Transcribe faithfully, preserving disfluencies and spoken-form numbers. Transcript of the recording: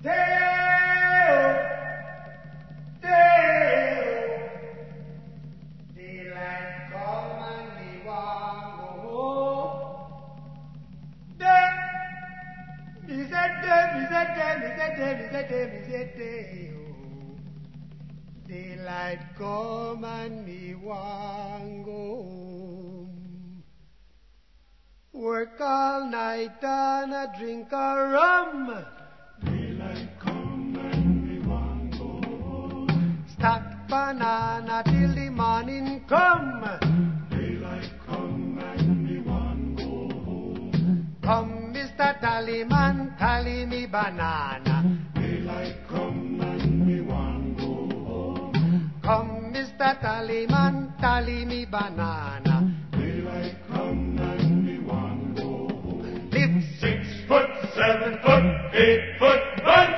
Day-o, day-o. Daylight come and me want go home. Day, me say day, me say day, me say day, me say day, me say day-o. Daylight come and me want go home. Work all night and a drink a rum. Daylight come and me want go home. Stack banana till the morning come. Daylight come and me want go home. Come, Mister Tallyman, tally me banana. Daylight come and me want go home. Come, Mister Tallyman, tally me banana. Daylight come and me want go home. Live Six foot, seven foot, eight foot, nine